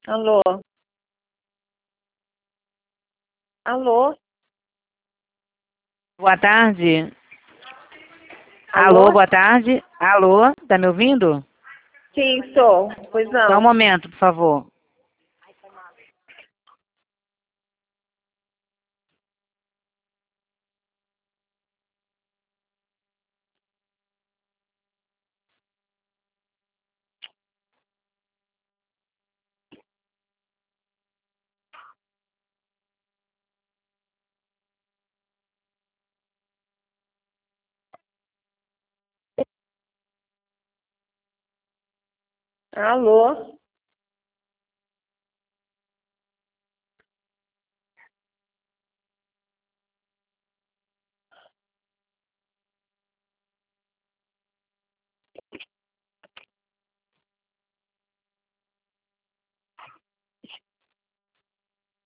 Alô? Alô? Boa tarde. Alô, Alô? boa tarde. Alô, tá me ouvindo? Sim, estou. Pois Só um não. momento, por favor. Alô?